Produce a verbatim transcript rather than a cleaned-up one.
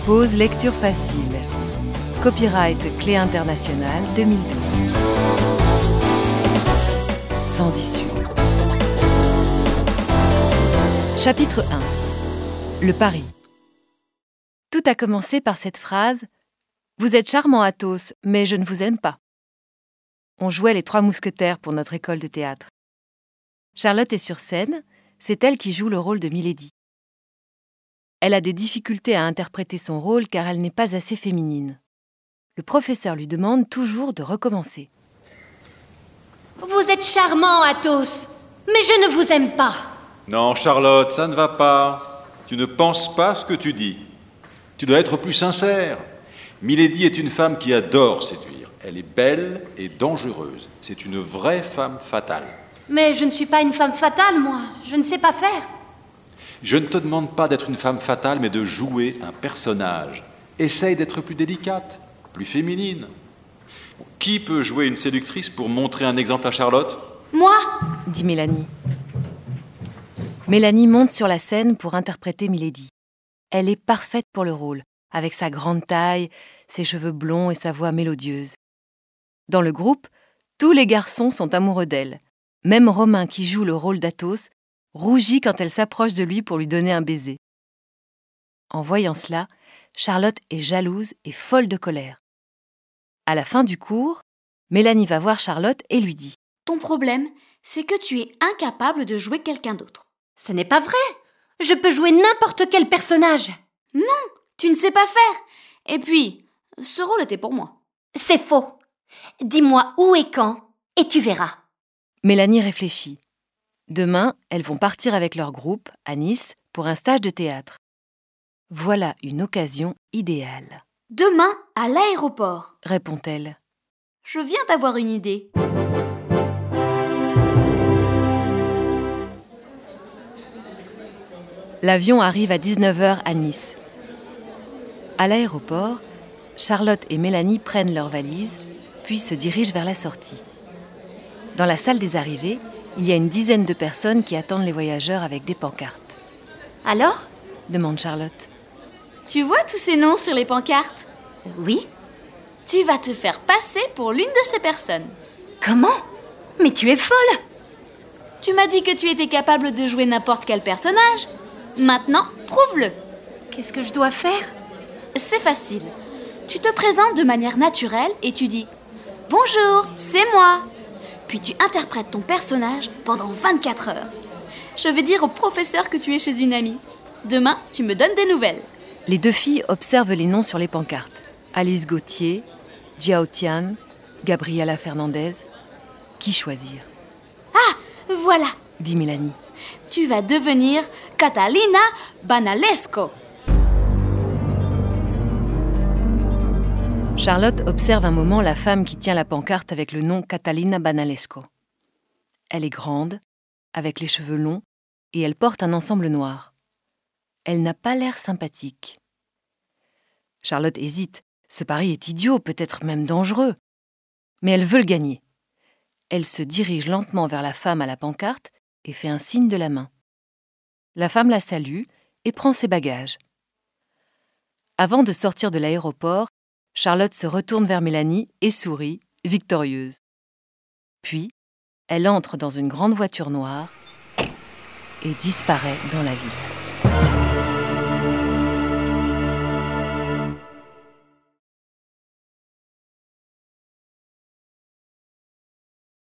Pause lecture facile. Copyright Clé Internationale deux mille douze. Sans issue. Chapitre un. Le pari. Tout a commencé par cette phrase « Vous êtes charmant, Athos, mais je ne vous aime pas ». On jouait les trois mousquetaires pour notre école de théâtre. Charlotte est sur scène, c'est elle qui joue le rôle de Milady. Elle a des difficultés à interpréter son rôle car elle n'est pas assez féminine. Le professeur lui demande toujours de recommencer. Vous êtes charmant, Athos, mais je ne vous aime pas. Non, Charlotte, ça ne va pas. Tu ne penses pas ce que tu dis. Tu dois être plus sincère. Milady est une femme qui adore séduire. Elle est belle et dangereuse. C'est une vraie femme fatale. Mais je ne suis pas une femme fatale, moi. Je ne sais pas faire. Je ne te demande pas d'être une femme fatale, mais de jouer un personnage. Essaye d'être plus délicate, plus féminine. Qui peut jouer une séductrice pour montrer un exemple à Charlotte ? Moi ? Dit Mélanie. Mélanie monte sur la scène pour interpréter Milady. Elle est parfaite pour le rôle, avec sa grande taille, ses cheveux blonds et sa voix mélodieuse. Dans le groupe, tous les garçons sont amoureux d'elle. Même Romain, qui joue le rôle d'Athos, rougit quand elle s'approche de lui pour lui donner un baiser. En voyant cela, Charlotte est jalouse et folle de colère. À la fin du cours, Mélanie va voir Charlotte et lui dit « Ton problème, c'est que tu es incapable de jouer quelqu'un d'autre. » Ce n'est pas vrai. Je peux jouer n'importe quel personnage. Non, tu ne sais pas faire. Et puis, ce rôle était pour moi. C'est faux. Dis-moi où et quand, et tu verras. Mélanie réfléchit. Demain, elles vont partir avec leur groupe, à Nice, pour un stage de théâtre. Voilà une occasion idéale. Demain, à l'aéroport, répond-elle. Je viens d'avoir une idée. L'avion arrive à dix-neuf heures à Nice. À l'aéroport, Charlotte et Mélanie prennent leurs valises, puis se dirigent vers la sortie. Dans la salle des arrivées, il y a une dizaine de personnes qui attendent les voyageurs avec des pancartes. « Alors ?» demande Charlotte. « Tu vois tous ces noms sur les pancartes ?»« Oui. »« Tu vas te faire passer pour l'une de ces personnes. »« Comment ? Mais tu es folle !»« Tu m'as dit que tu étais capable de jouer n'importe quel personnage. Maintenant, prouve-le. »« Qu'est-ce que je dois faire ?»« C'est facile. Tu te présentes de manière naturelle et tu dis « Bonjour, c'est moi !» Puis tu interprètes ton personnage pendant vingt-quatre heures. Je vais dire au professeur que tu es chez une amie. Demain, tu me donnes des nouvelles. Les deux filles observent les noms sur les pancartes. Alice Gauthier, Jiao Tian, Gabriela Fernandez. Qui choisir ? Ah, voilà, dit Mélanie. Tu vas devenir Catalina Banalesco. Charlotte observe un moment la femme qui tient la pancarte avec le nom Catalina Banalesco. Elle est grande, avec les cheveux longs, et elle porte un ensemble noir. Elle n'a pas l'air sympathique. Charlotte hésite. Ce pari est idiot, peut-être même dangereux. Mais elle veut le gagner. Elle se dirige lentement vers la femme à la pancarte et fait un signe de la main. La femme la salue et prend ses bagages. Avant de sortir de l'aéroport, Charlotte se retourne vers Mélanie et sourit, victorieuse. Puis, elle entre dans une grande voiture noire et disparaît dans la ville.